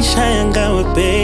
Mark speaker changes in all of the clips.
Speaker 1: ngishaya ngawe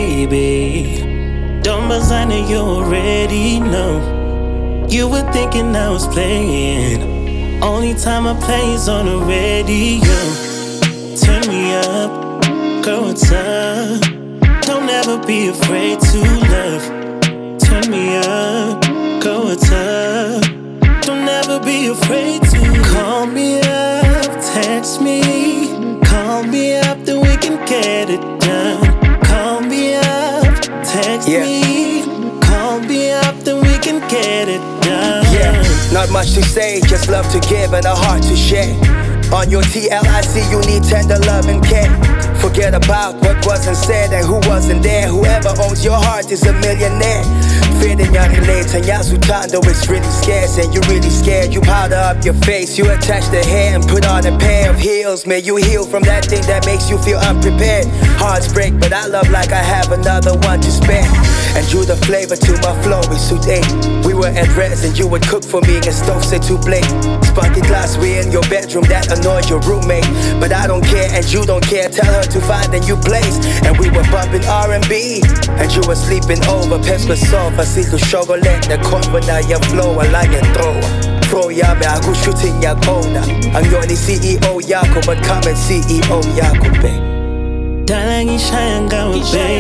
Speaker 1: baby. Don't bazana, you already know. You were thinking I was playing. Only time I play is on the radio. Turn me up, girl, what's up? Don't ever be afraid to love. Turn me up, girl, what's up? Don't ever be afraid to call me up, text me. Call me up, then we can get it done. Call me up, text me. Call me up, then we can get it done.
Speaker 2: Yeah, not much to say, just love to give and a heart to share. On your TLIC, you need tender love and care. Forget about what wasn't said and who wasn't there. Whoever owns your heart is a millionaire. Feeling young and late and Yasutando, it's really scarce and you're really scared. You powder up your face, you attach the hair and put on a pair of heels. May you heal from that thing that makes you feel unprepared. Hearts break, but I love like I have another one to spare. And you the flavor to my flow, we suit 8. We were at res and you would cook for me and stove set to blade. Spunky glass, we in your bedroom, that annoyed your roommate. But I don't care and you don't care, tell her to find a new place. And we were bumping R&B and you were sleeping over. Pesco sofa, siku chocolate na kombo na ya flow, wala ya throwa. Pro yame ako shooting ya kona. Ang yoni CEO yako, but come and CEO yako, babe.
Speaker 1: Dala ngishaya ngawe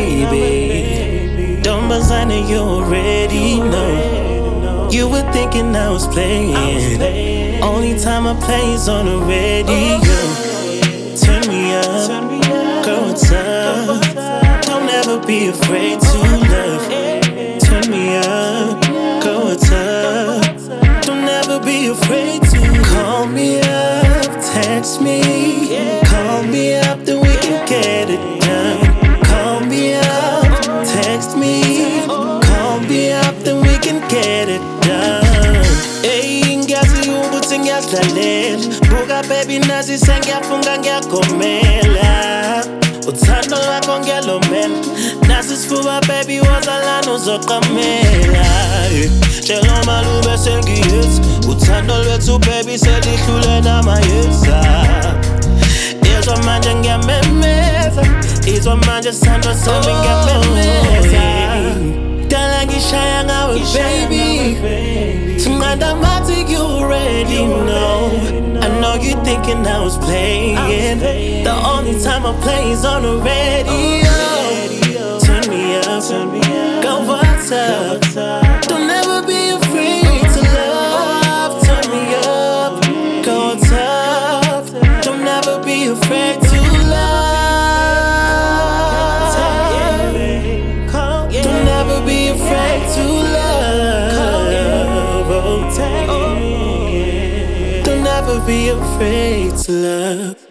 Speaker 1: baby. Don't bazana, you already know. You were thinking I was playing. Only time I play is on the radio. Turn me up, girl, what's up? Don't ever be afraid to love. Turn me up, girl, what's up? Don't ever be afraid to call me up, text me. Call me up, then we can get it done. Call me up, text me. Call me up, then we can get it done. Hey, ngiyazi ukuthi ngiyadlalela. Buka baby nazi sengiyafunga ngiyakomela. Uthando lwakho ngiyalomela. Nasi sifuba baby wozalana uzoqamela. Tshela malube sengiyithi. Uthando lwethu baby selihlule namayeza. Izwa manje ngiyamemeza. Izwa manje sithando sami ngiyamemeza. Dala ngishaya ngawe baby. Automatic, you already know. I know you thinking I was playing. The only time I play is on the radio. Turn me up, go what's up? Don't ever be afraid to love. Turn me up, go tough. Don't ever be afraid to love. Don't ever be afraid to love. Don't ever be afraid to love.